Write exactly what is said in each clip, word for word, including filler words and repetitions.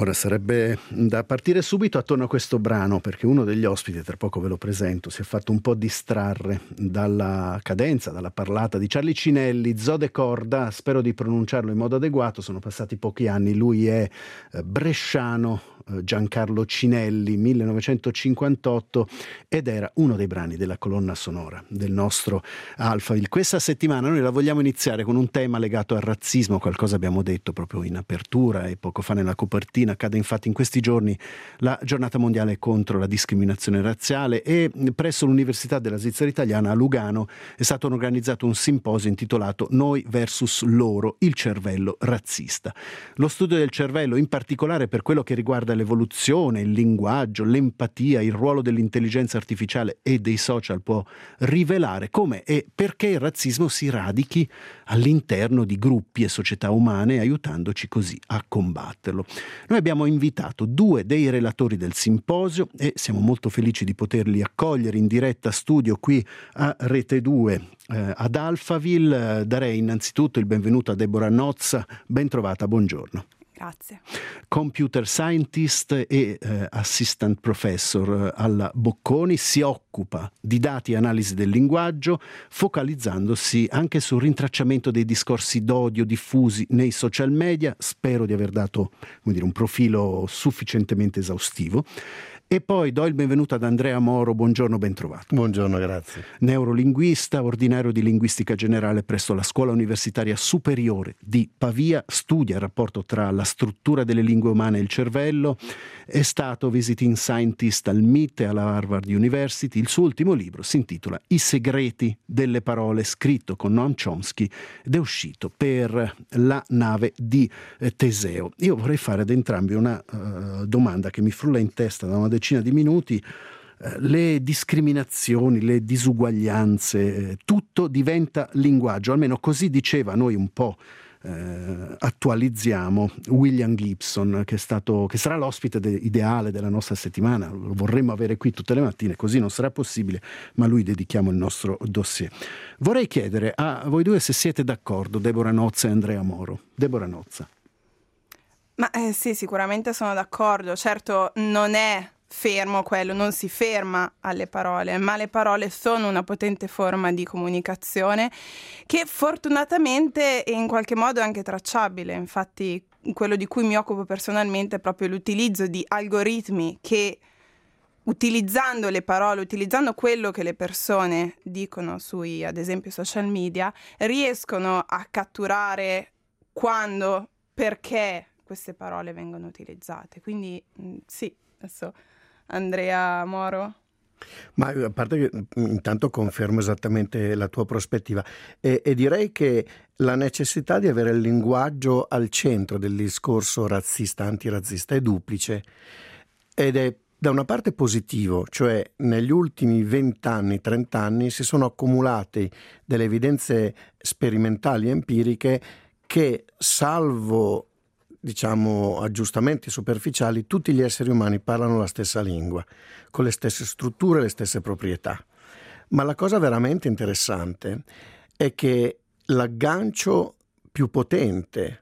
Ora sarebbe da partire subito attorno a questo brano, perché uno degli ospiti, tra poco ve lo presento, si è fatto un po' distrarre dalla cadenza, dalla parlata di Charlie Cinelli, Zode Corda, spero di pronunciarlo in modo adeguato, sono passati pochi anni, lui è eh, bresciano, eh, Giancarlo Cinelli, millenovecentocinquantotto, ed era uno dei brani della colonna sonora del nostro Alphaville. Questa settimana noi la vogliamo iniziare con un tema legato al razzismo, qualcosa abbiamo detto proprio in apertura e poco fa nella copertina. Accade infatti in questi giorni la giornata mondiale contro la discriminazione razziale e presso l'Università della Svizzera Italiana a Lugano è stato organizzato un simposio intitolato Noi versus loro, il cervello razzista. Lo studio del cervello, in particolare per quello che riguarda l'evoluzione, il linguaggio, l'empatia, il ruolo dell'intelligenza artificiale e dei social, può rivelare come e perché il razzismo si radichi all'interno di gruppi e società umane, aiutandoci così a combatterlo. Noi abbiamo invitato due dei relatori del simposio e siamo molto felici di poterli accogliere in diretta studio qui a Rete due eh, ad Alphaville. Eh, darei innanzitutto il benvenuto a Deborah Nozza, ben trovata, buongiorno. Grazie. Computer scientist e eh, assistant professor eh, alla Bocconi, si occupa di dati e analisi del linguaggio, focalizzandosi anche sul rintracciamento dei discorsi d'odio diffusi nei social media. Spero di aver dato, come dire, un profilo sufficientemente esaustivo. E poi do il benvenuto ad Andrea Moro, buongiorno, ben trovato. Buongiorno, grazie. Neurolinguista, ordinario di linguistica generale presso la Scuola Universitaria Superiore di Pavia, studia il rapporto tra la struttura delle lingue umane e il cervello, è stato visiting scientist al M I T e alla Harvard University. Il suo ultimo libro si intitola I segreti delle parole, scritto con Noam Chomsky, ed è uscito per la nave di Teseo. Io vorrei fare ad entrambi una uh, domanda che mi frulla in testa da una decina di minuti. Le discriminazioni, le disuguaglianze, tutto diventa linguaggio, almeno così diceva, noi un po' eh, attualizziamo William Gibson, che è stato, che sarà l'ospite de- ideale della nostra settimana. Lo vorremmo avere qui tutte le mattine, così non sarà possibile, ma a lui dedichiamo il nostro dossier. Vorrei chiedere a voi due se siete d'accordo, Deborah Nozza e Andrea Moro. Deborah Nozza. Ma eh, sì, sicuramente sono d'accordo. Certo, non è fermo quello, non si ferma alle parole, ma le parole sono una potente forma di comunicazione che fortunatamente è in qualche modo anche tracciabile. Infatti quello di cui mi occupo personalmente è proprio l'utilizzo di algoritmi che, utilizzando le parole, utilizzando quello che le persone dicono sui, ad esempio, social media, riescono a catturare quando, perché queste parole vengono utilizzate. Quindi mh, sì, adesso Andrea Moro. Ma a parte che intanto confermo esattamente la tua prospettiva e, e direi che la necessità di avere il linguaggio al centro del discorso razzista, antirazzista è duplice ed è da una parte positivo, cioè negli ultimi vent'anni, trent'anni si sono accumulate delle evidenze sperimentali e empiriche che, salvo diciamo aggiustamenti superficiali, tutti gli esseri umani parlano la stessa lingua, con le stesse strutture, le stesse proprietà. Ma la cosa veramente interessante è che l'aggancio più potente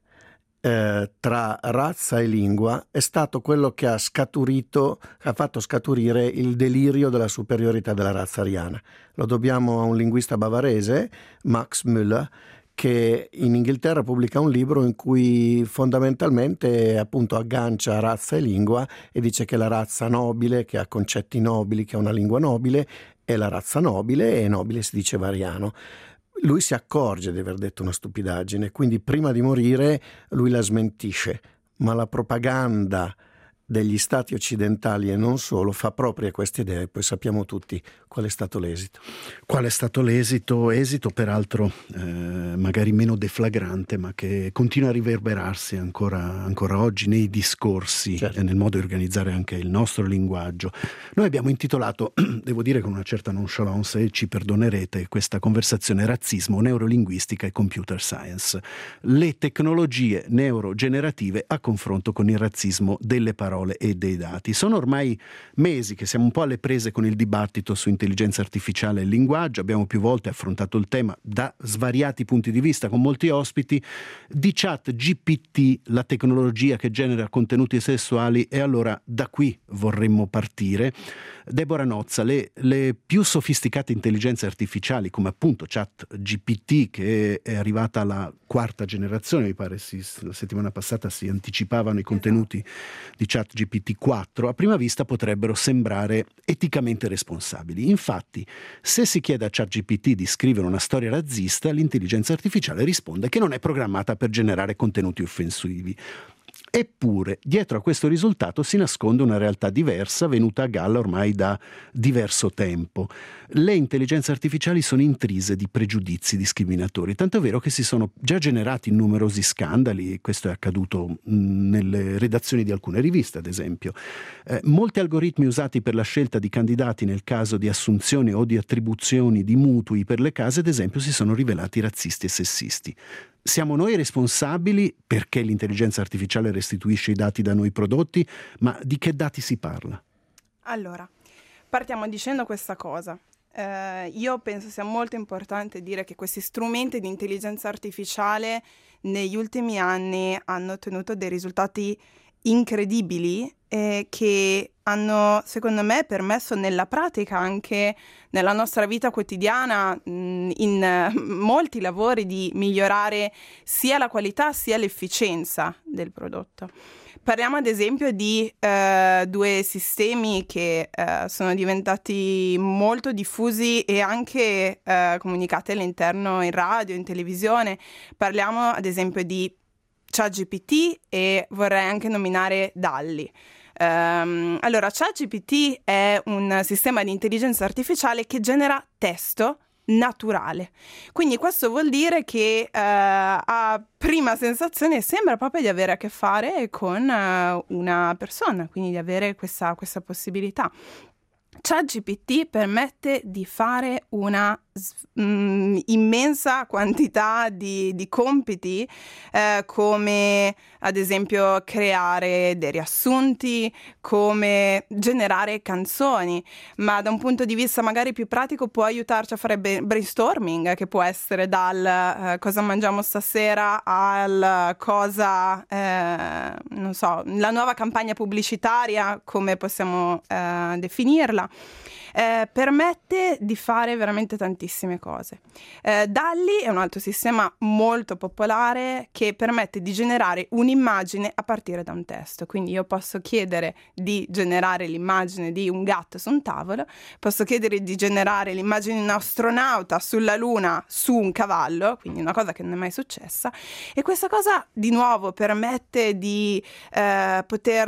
eh, tra razza e lingua è stato quello che ha scaturito, ha fatto scaturire il delirio della superiorità della razza ariana. Lo dobbiamo a un linguista bavarese, Max Müller, che in Inghilterra pubblica un libro in cui fondamentalmente appunto aggancia razza e lingua e dice che la razza nobile, che ha concetti nobili, che ha una lingua nobile, è la razza nobile, e nobile si dice variano. Lui si accorge di aver detto una stupidaggine, quindi prima di morire lui la smentisce, ma la propaganda degli stati occidentali e non solo fa proprie queste idee. Poi sappiamo tutti qual è stato l'esito. Qual è stato l'esito? Esito peraltro eh, magari meno deflagrante, ma che continua a riverberarsi ancora, ancora oggi nei discorsi, certo, e nel modo di organizzare anche il nostro linguaggio. Noi abbiamo intitolato, devo dire con una certa nonchalance, e ci perdonerete, questa conversazione: razzismo, neurolinguistica e computer science. Le tecnologie neurogenerative a confronto con il razzismo delle parole. parole e dei dati. Sono ormai mesi che siamo un po' alle prese con il dibattito su intelligenza artificiale e linguaggio. Abbiamo più volte affrontato il tema da svariati punti di vista con molti ospiti. Di Chat G P T, la tecnologia che genera contenuti sessuali, e allora da qui vorremmo partire. Deborah Nozza, le, le più sofisticate intelligenze artificiali come appunto Chat G P T, che è arrivata alla quarta generazione, mi pare si, la settimana passata si anticipavano i contenuti di Chat G P T quattro, a prima vista potrebbero sembrare eticamente responsabili. Infatti, se si chiede a Chat G P T di scrivere una storia razzista, l'intelligenza artificiale risponde che non è programmata per generare contenuti offensivi. Eppure, dietro a questo risultato si nasconde una realtà diversa, venuta a galla ormai da diverso tempo. Le intelligenze artificiali sono intrise di pregiudizi discriminatori, tanto è vero che si sono già generati numerosi scandali. Questo è accaduto nelle redazioni di alcune riviste, ad esempio. Eh, molti algoritmi usati per la scelta di candidati nel caso di assunzioni o di attribuzioni di mutui per le case, ad esempio, si sono rivelati razzisti e sessisti. Siamo noi responsabili perché l'intelligenza artificiale restituisce i dati da noi prodotti, ma di che dati si parla? Allora, partiamo dicendo questa cosa. Eh, io penso sia molto importante dire che questi strumenti di intelligenza artificiale negli ultimi anni hanno ottenuto dei risultati incredibili eh, che hanno, secondo me, permesso nella pratica, anche nella nostra vita quotidiana, mh, in uh, molti lavori, di migliorare sia la qualità sia l'efficienza del prodotto. Parliamo ad esempio di uh, due sistemi che uh, sono diventati molto diffusi e anche uh, comunicati all'interno in radio, in televisione. Parliamo ad esempio di ChatGPT e vorrei anche nominare DALL-E. Um, allora, ChatGPT è un sistema di intelligenza artificiale che genera testo naturale. Quindi questo vuol dire che uh, a prima sensazione sembra proprio di avere a che fare con uh, una persona, quindi di avere questa, questa possibilità. ChatGPT permette di fare una mm, immensa quantità di, di compiti, eh, come ad esempio creare dei riassunti, come generare canzoni, ma da un punto di vista magari più pratico può aiutarci a fare brainstorming, che può essere dal eh, cosa mangiamo stasera al cosa, eh, non so, la nuova campagna pubblicitaria, come possiamo eh, definirla. Eh, permette di fare veramente tantissime cose. Eh, DALL-E è un altro sistema molto popolare che permette di generare un'immagine a partire da un testo. Quindi io posso chiedere di generare l'immagine di un gatto su un tavolo, posso chiedere di generare l'immagine di un astronauta sulla Luna su un cavallo, quindi una cosa che non è mai successa, e questa cosa di nuovo permette di eh, poter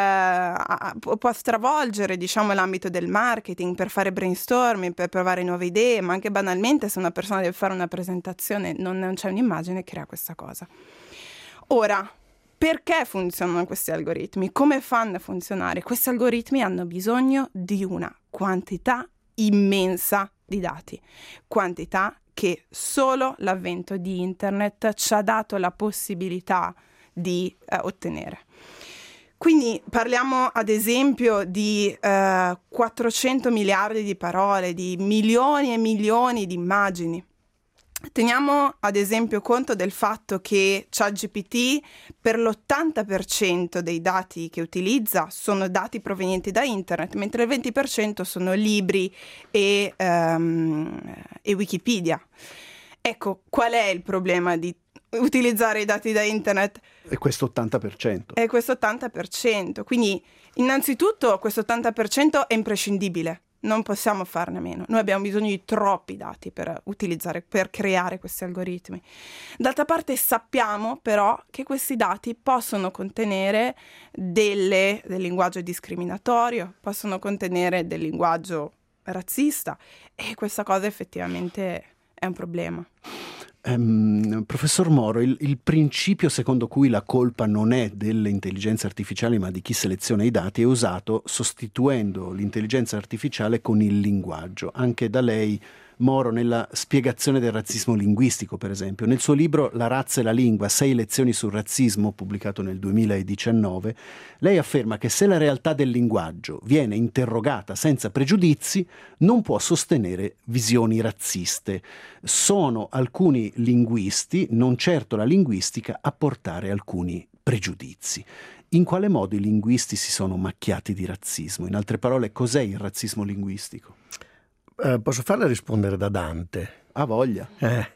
eh, può stravolgere, diciamo, l'ambito del marketing, per fare brainstorming, per provare nuove idee, ma anche banalmente se una persona deve fare una presentazione, non, non c'è un'immagine, crea questa cosa. Ora, perché funzionano questi algoritmi? Come fanno a funzionare? Questi algoritmi hanno bisogno di una quantità immensa di dati, quantità che solo l'avvento di internet ci ha dato la possibilità di eh, ottenere. Quindi parliamo ad esempio di eh, quattrocento miliardi di parole, di milioni e milioni di immagini. Teniamo ad esempio conto del fatto che ChatGPT per l'ottanta per cento dei dati che utilizza sono dati provenienti da internet, mentre il venti per cento sono libri e, um, e Wikipedia. Ecco, qual è il problema di utilizzare i dati da internet? E questo ottanta per cento. È questo ottanta per cento. Quindi, innanzitutto, questo ottanta per cento è imprescindibile. Non possiamo farne a meno. Noi abbiamo bisogno di troppi dati per utilizzare, per creare questi algoritmi. D'altra parte sappiamo però che questi dati possono contenere delle, del linguaggio discriminatorio, possono contenere del linguaggio razzista, e questa cosa effettivamente è un problema. Um, professor Moro, il, il principio secondo cui la colpa non è delle intelligenze artificiali ma di chi seleziona i dati è usato sostituendo l'intelligenza artificiale con il linguaggio. Anche da lei Moro nella spiegazione del razzismo linguistico, per esempio. Nel suo libro La razza e la lingua, sei lezioni sul razzismo, pubblicato nel duemiladiciannove, lei afferma che se la realtà del linguaggio viene interrogata senza pregiudizi, non può sostenere visioni razziste. Sono alcuni linguisti, non certo la linguistica, a portare alcuni pregiudizi. In quale modo i linguisti si sono macchiati di razzismo? In altre parole, cos'è il razzismo linguistico? Eh, posso farle rispondere da Dante? Ha voglia. Eh,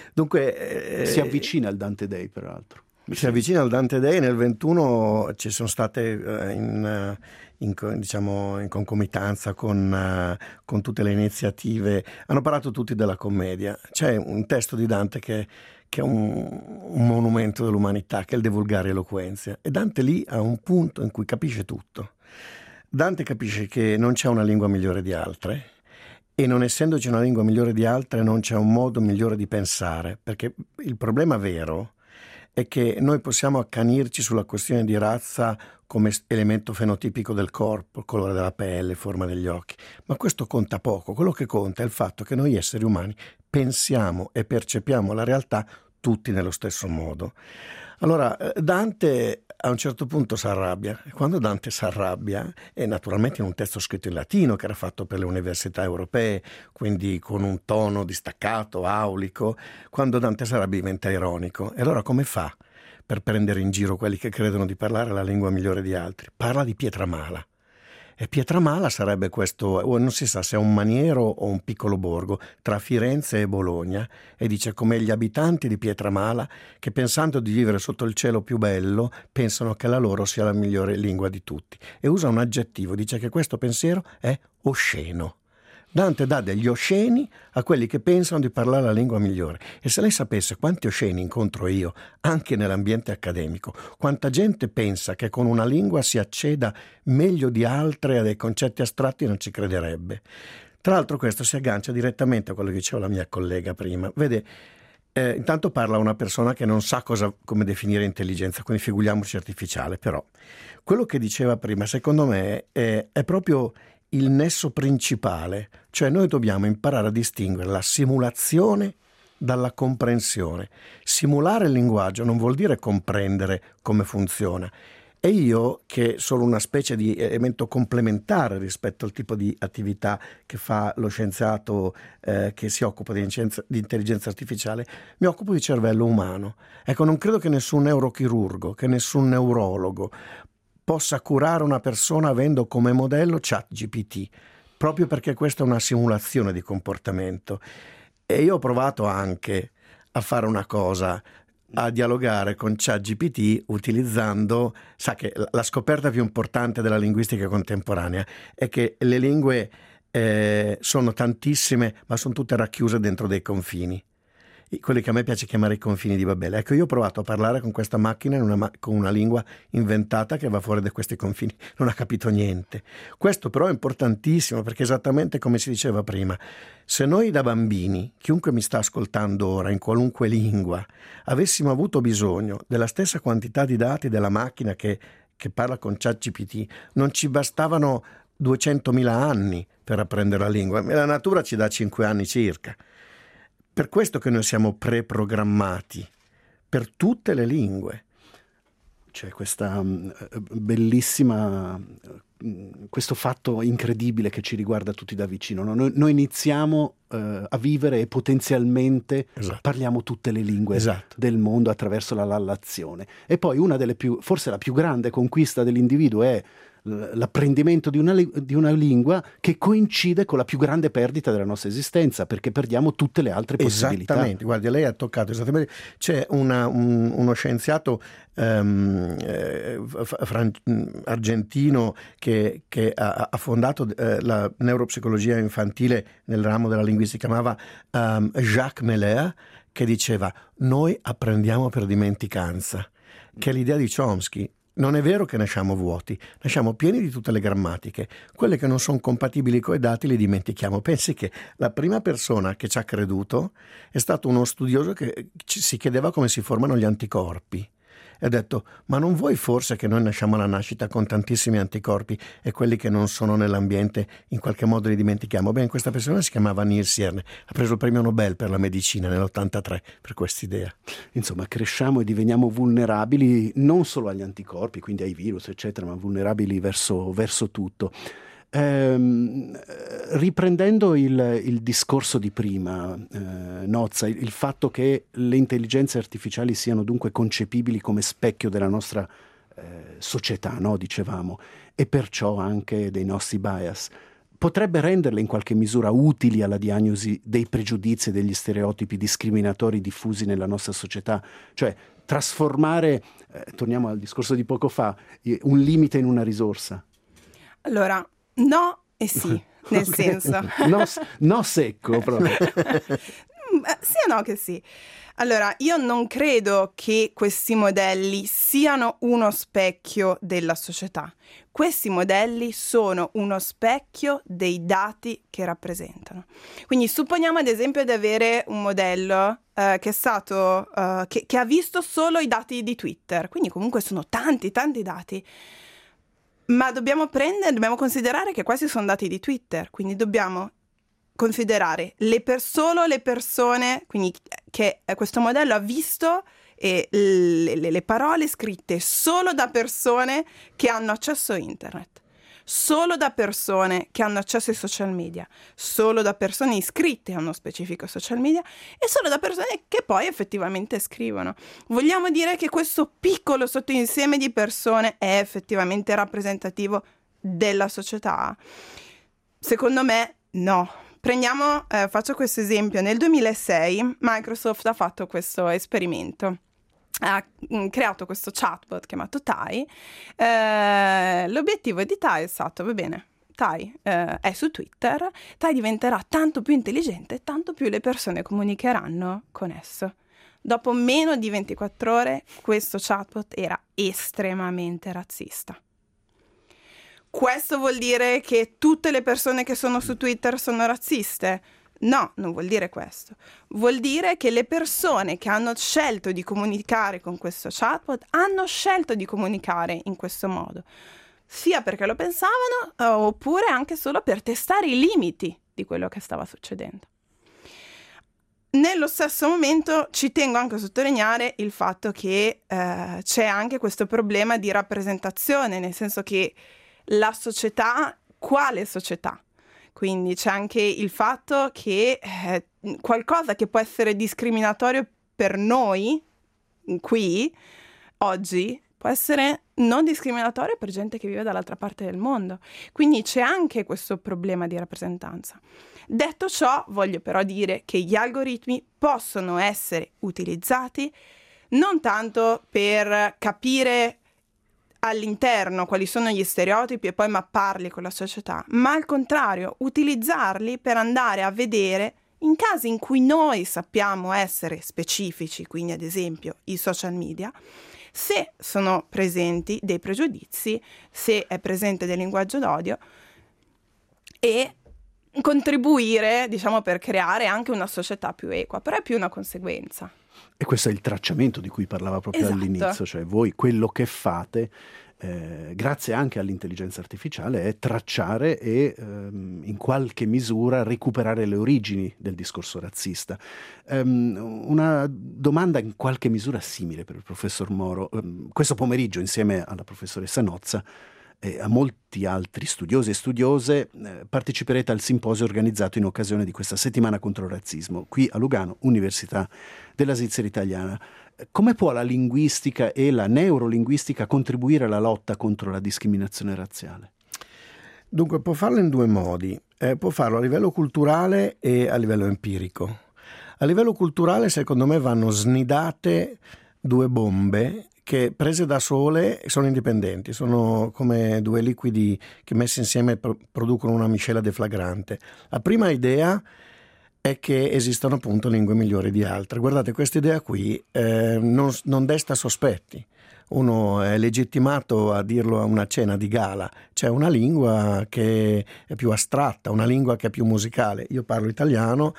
dunque, eh, si avvicina al Dante Day, peraltro. Si sì. avvicina al Dante Day. Nel ventuno ci sono state eh, in, in, diciamo, in concomitanza con, uh, con tutte le iniziative, hanno parlato tutti della commedia. C'è un testo di Dante che, che è un, un monumento dell'umanità, che è il De Vulgari Eloquentia, e Dante lì ha un punto in cui capisce tutto. Dante capisce che non c'è una lingua migliore di altre, e non essendoci una lingua migliore di altre non c'è un modo migliore di pensare, perché il problema vero è che noi possiamo accanirci sulla questione di razza come elemento fenotipico del corpo, colore della pelle, forma degli occhi, ma questo conta poco. Quello che conta è il fatto che noi esseri umani pensiamo e percepiamo la realtà tutti nello stesso modo. Allora, Dante a un certo punto si arrabbia, e quando Dante si arrabbia, è naturalmente in un testo scritto in latino che era fatto per le università europee, quindi con un tono distaccato, aulico, quando Dante si arrabbia diventa ironico. E allora come fa per prendere in giro quelli che credono di parlare la lingua migliore di altri? Parla di Pietramala. E Pietramala sarebbe questo, non si sa se è un maniero o un piccolo borgo tra Firenze e Bologna, e dice come gli abitanti di Pietramala che pensando di vivere sotto il cielo più bello pensano che la loro sia la migliore lingua di tutti, e usa un aggettivo, dice che questo pensiero è osceno. Dante dà degli osceni a quelli che pensano di parlare la lingua migliore. E se lei sapesse quanti osceni incontro io, anche nell'ambiente accademico, quanta gente pensa che con una lingua si acceda meglio di altre a dei concetti astratti, non ci crederebbe. Tra l'altro questo si aggancia direttamente a quello che diceva la mia collega prima. Vede, eh, intanto parla una persona che non sa cosa, come definire intelligenza, quindi figuriamoci artificiale, però quello che diceva prima, secondo me, è, è proprio il nesso principale, cioè noi dobbiamo imparare a distinguere la simulazione dalla comprensione. Simulare il linguaggio non vuol dire comprendere come funziona. E io, che sono una specie di elemento complementare rispetto al tipo di attività che fa lo scienziato eh, che si occupa di, di intelligenza artificiale, mi occupo di cervello umano. Ecco, non credo che nessun neurochirurgo, che nessun neurologo possa curare una persona avendo come modello ChatGPT, proprio perché questa è una simulazione di comportamento. E io ho provato anche a fare una cosa, a dialogare con ChatGPT utilizzando, sa che la scoperta più importante della linguistica contemporanea è che le lingue eh, sono tantissime, ma sono tutte racchiuse dentro dei confini. Quelli che a me piace chiamare i confini di Babele. Ecco, io ho provato a parlare con questa macchina in una, con una lingua inventata che va fuori da questi confini, non ha capito niente. Questo però è importantissimo, perché esattamente come si diceva prima, se noi da bambini, chiunque mi sta ascoltando ora in qualunque lingua, avessimo avuto bisogno della stessa quantità di dati della macchina che, che parla con ChatGPT, non ci bastavano duecentomila anni per apprendere la lingua. La natura ci dà cinque anni circa. Per questo che noi siamo preprogrammati per tutte le lingue. C'è questa um, bellissima, uh, questo fatto incredibile che ci riguarda tutti da vicino. No? Noi, noi iniziamo uh, a vivere e potenzialmente esatto. parliamo tutte le lingue esatto. del mondo attraverso la lallazione. E poi una delle più, forse la più grande conquista dell'individuo è l'apprendimento di una, di una lingua che coincide con la più grande perdita della nostra esistenza, perché perdiamo tutte le altre possibilità. Esattamente, guardi, lei ha toccato esattamente. C'è una, un, uno scienziato um, eh, fran- argentino che, che ha, ha fondato eh, la neuropsicologia infantile nel ramo della linguistica, chiamava um, Jacques Meller, che diceva: noi apprendiamo per dimenticanza, che è l'idea di Chomsky. Non è vero che nasciamo vuoti, nasciamo pieni di tutte le grammatiche. Quelle che non sono compatibili coi dati le dimentichiamo. Pensi che la prima persona che ci ha creduto è stato uno studioso che si chiedeva come si formano gli anticorpi. e ha detto: ma non vuoi forse che noi nasciamo alla nascita con tantissimi anticorpi e quelli che non sono nell'ambiente in qualche modo li dimentichiamo? Bene, questa persona si chiamava Niels Jerne, ha preso il premio Nobel per la medicina nell'ottantatré per quest'idea. Insomma, cresciamo e diveniamo vulnerabili non solo agli anticorpi, quindi ai virus eccetera, ma vulnerabili verso, verso tutto. Ehm, riprendendo il, il discorso di prima, eh, Nozza, il, il fatto che le intelligenze artificiali siano dunque concepibili come specchio della nostra eh, società, no? Dicevamo, e perciò anche dei nostri bias, potrebbe renderle in qualche misura utili alla diagnosi dei pregiudizi e degli stereotipi discriminatori diffusi nella nostra società, cioè trasformare, eh, torniamo al discorso di poco fa, un limite in una risorsa. Allora, no e sì, nel Okay. senso. No, no secco proprio. Sia no che sì. Allora, io non credo che questi modelli siano uno specchio della società. Questi modelli sono uno specchio dei dati che rappresentano. Quindi supponiamo ad esempio di avere un modello eh, che è stato eh, che, che ha visto solo i dati di Twitter, quindi comunque sono tanti, tanti dati. Ma dobbiamo prendere, dobbiamo considerare che questi sono dati di Twitter, quindi dobbiamo considerare le per- solo le persone, quindi che questo modello ha visto e le, le, le parole scritte solo da persone che hanno accesso a internet, solo da persone che hanno accesso ai social media, solo da persone iscritte a uno specifico social media e solo da persone che poi effettivamente scrivono. Vogliamo dire che questo piccolo sottoinsieme di persone è effettivamente rappresentativo della società? Secondo me no. Prendiamo, eh, faccio questo esempio. Nel duemilasei Microsoft ha fatto questo esperimento. Ha mh, creato questo chatbot chiamato Tai. Eh, l'obiettivo di Tai è stato, va bene, Tai eh, è su Twitter, Tai diventerà tanto più intelligente, tanto più le persone comunicheranno con esso. Dopo meno di ventiquattro ore questo chatbot era estremamente razzista. Questo vuol dire che tutte le persone che sono su Twitter sono razziste? No, non vuol dire questo. Vuol dire che le persone che hanno scelto di comunicare con questo chatbot hanno scelto di comunicare in questo modo, sia perché lo pensavano oppure anche solo per testare i limiti di quello che stava succedendo. Nello stesso momento ci tengo anche a sottolineare il fatto che eh, c'è anche questo problema di rappresentazione, nel senso che la società, quale società? Quindi c'è anche il fatto che eh, qualcosa che può essere discriminatorio per noi, qui, oggi, può essere non discriminatorio per gente che vive dall'altra parte del mondo. Quindi c'è anche questo problema di rappresentanza. Detto ciò, voglio però dire che gli algoritmi possono essere utilizzati non tanto per capire all'interno quali sono gli stereotipi e poi mapparli con la società, ma al contrario utilizzarli per andare a vedere in casi in cui noi sappiamo essere specifici, quindi ad esempio i social media, se sono presenti dei pregiudizi, se è presente del linguaggio d'odio e contribuire, diciamo, per creare anche una società più equa, però è più una conseguenza. E questo è il tracciamento di cui parlava proprio Esatto. all'inizio, cioè voi quello che fate, eh, grazie anche all'intelligenza artificiale, è tracciare e ehm, in qualche misura recuperare le origini del discorso razzista. Um, una domanda in qualche misura simile per il professor Moro. Um, questo pomeriggio, insieme alla professoressa Nozza e a molti altri studiosi e studiose, eh, parteciperete al simposio organizzato in occasione di questa settimana contro il razzismo qui a Lugano, Università della Svizzera Italiana. Come può la linguistica e la neurolinguistica contribuire alla lotta contro la discriminazione razziale? Dunque, può farlo in due modi. Eh, può farlo a livello culturale e a livello empirico. A livello culturale, secondo me, vanno snidate due bombe che prese da sole sono indipendenti, sono come due liquidi che messi insieme pro- producono una miscela deflagrante. La prima idea è che esistono appunto lingue migliori di altre. Guardate, questa idea qui eh, non, non desta sospetti. Uno è legittimato a dirlo a una cena di gala. C'è una lingua che è più astratta, una lingua che è più musicale. Io parlo italiano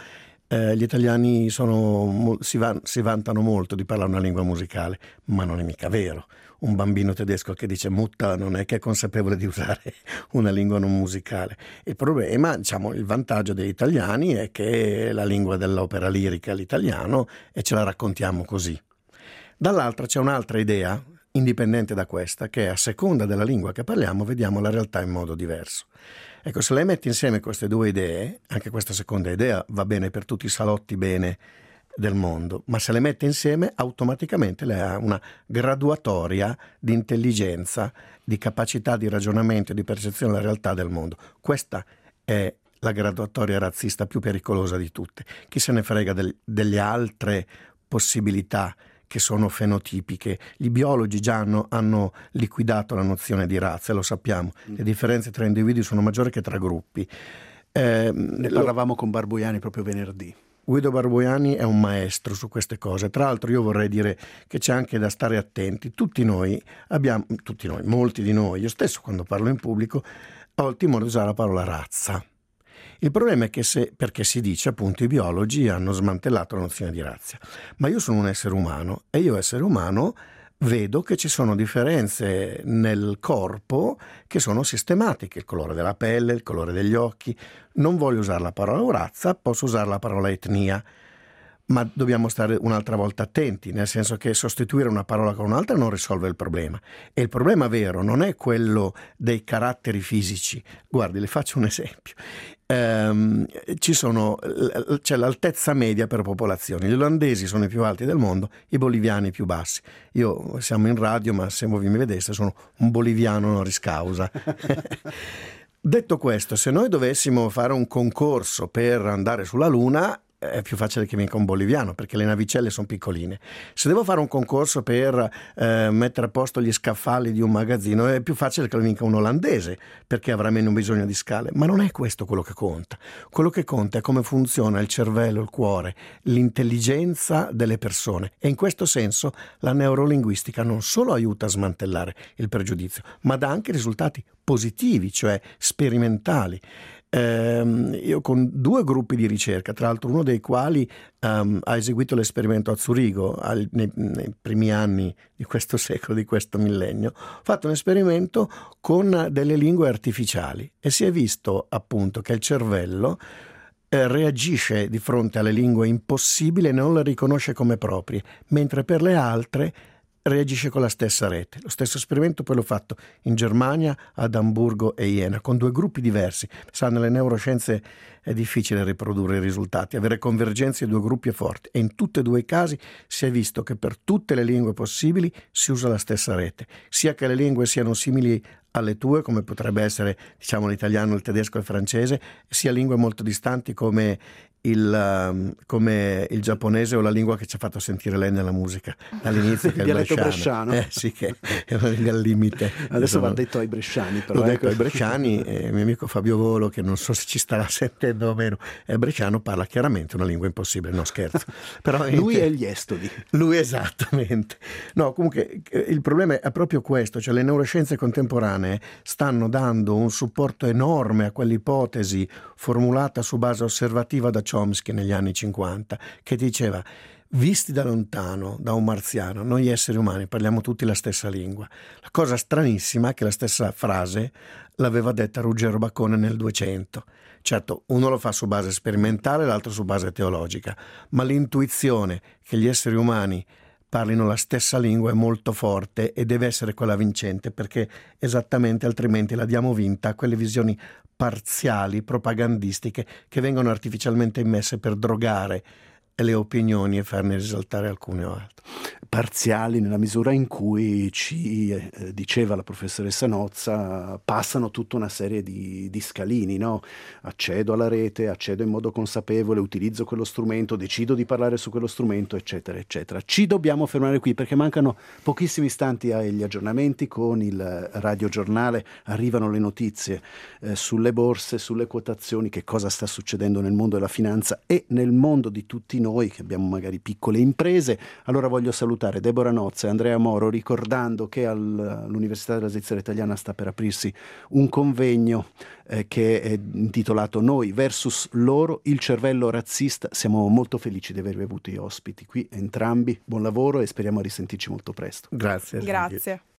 Eh, gli italiani sono, si, van, si vantano molto di parlare una lingua musicale, ma non è mica vero. Un bambino tedesco che dice mutta non è che è consapevole di usare una lingua non musicale. Il problema, diciamo, il vantaggio degli italiani è che la lingua dell'opera lirica è l'italiano e ce la raccontiamo così. Dall'altra c'è un'altra idea, indipendente da questa, che a seconda della lingua che parliamo vediamo la realtà in modo diverso. Ecco, se lei mette insieme queste due idee, anche questa seconda idea va bene per tutti i salotti bene del mondo, ma se le mette insieme automaticamente lei ha una graduatoria di intelligenza, di capacità di ragionamento e di percezione della realtà del mondo. Questa è la graduatoria razzista più pericolosa di tutte. Chi se ne frega del, delle altre possibilità che sono fenotipiche. I biologi già hanno, hanno liquidato la nozione di razza, lo sappiamo. Le differenze tra individui sono maggiori che tra gruppi. Eh, ne parlavamo lo... con Barbuiani proprio venerdì. Guido Barbuiani è un maestro su queste cose. Tra l'altro io vorrei dire che c'è anche da stare attenti. Tutti noi abbiamo, tutti noi, molti di noi, io stesso quando parlo in pubblico ho il timore di usare la parola razza. Il problema è che se, perché si dice appunto i biologi hanno smantellato la nozione di razza, ma io sono un essere umano e io essere umano vedo che ci sono differenze nel corpo che sono sistematiche, il colore della pelle, il colore degli occhi. Non voglio usare la parola razza, posso usare la parola etnia, ma dobbiamo stare un'altra volta attenti, nel senso che sostituire una parola con un'altra non risolve il problema. E il problema vero non è quello dei caratteri fisici. Guardi, le faccio un esempio. Ehm, ci sono, c'è l'altezza media per popolazioni. Gli olandesi sono i più alti del mondo, i boliviani i più bassi. Io siamo in radio, ma se voi mi vedeste sono un boliviano honoris causa. Detto questo, se noi dovessimo fare un concorso per andare sulla Luna, è più facile che vinca un boliviano perché le navicelle sono piccoline. Se devo fare un concorso per eh, mettere a posto gli scaffali di un magazzino, è più facile che lo vinca un olandese perché avrà meno bisogno di scale. Ma non è questo quello che conta. Quello che conta è come funziona il cervello, il cuore, l'intelligenza delle persone. E in questo senso la neurolinguistica non solo aiuta a smantellare il pregiudizio, ma dà anche risultati positivi, cioè sperimentali. Eh, io con due gruppi di ricerca, tra l'altro uno dei quali um, ha eseguito l'esperimento a Zurigo al, nei, nei primi anni di questo secolo, di questo millennio, ho fatto un esperimento con delle lingue artificiali e si è visto appunto che il cervello eh, reagisce di fronte alle lingue impossibili e non le riconosce come proprie, mentre per le altre reagisce con la stessa rete. Lo stesso esperimento poi l'ho fatto in Germania, ad Amburgo e Jena, con due gruppi diversi. Sa, nelle neuroscienze è difficile riprodurre i risultati, avere convergenze di due gruppi è forte e in tutti e due i casi si è visto che per tutte le lingue possibili si usa la stessa rete, sia che le lingue siano simili alle tue, come potrebbe essere diciamo l'italiano, il tedesco e il francese, sia lingue molto distanti come il, come il giapponese o la lingua che ci ha fatto sentire lei nella musica all'inizio, che è il dialetto bresciano. bresciano. Eh, sì, che è al limite. Adesso va detto ai bresciani. Però, l'ho ecco. detto ai bresciani, eh, il mio amico Fabio Volo, che non so se ci starà sentendo o meno, è bresciano, parla chiaramente una lingua impossibile, no scherzo. Però, lui è gli estodi. Lui esattamente. No, comunque il problema è proprio questo, cioè le neuroscienze contemporanee stanno dando un supporto enorme a quell'ipotesi formulata su base osservativa da Chomsky negli anni cinquanta, che diceva: visti da lontano, da un marziano, noi esseri umani parliamo tutti la stessa lingua. La cosa stranissima è che la stessa frase l'aveva detta Ruggero Bacone nel duecento. Certo, uno lo fa su base sperimentale, l'altro su base teologica, ma l'intuizione che gli esseri umani parlino la stessa lingua è molto forte e deve essere quella vincente, perché esattamente altrimenti la diamo vinta a quelle visioni parziali, propagandistiche, che vengono artificialmente immesse per drogare le opinioni e farne risaltare alcune o altre. Parziali nella misura in cui ci eh, diceva la professoressa Nozza, passano tutta una serie di, di scalini, no? Accedo alla rete, accedo in modo consapevole, utilizzo quello strumento, decido di parlare su quello strumento, eccetera, eccetera. Ci dobbiamo fermare qui perché mancano pochissimi istanti agli aggiornamenti. Con il radiogiornale arrivano le notizie eh, sulle borse, sulle quotazioni, che cosa sta succedendo nel mondo della finanza e nel mondo di tutti noi. noi che abbiamo magari piccole imprese. Allora voglio salutare Deborah Nozza e Andrea Moro, ricordando che all'Università della Svizzera Italiana sta per aprirsi un convegno eh, che è intitolato Noi versus loro, il cervello razzista. Siamo molto felici di avervi avuto ospiti qui entrambi. Buon lavoro e speriamo a risentirci molto presto. Grazie. Grazie.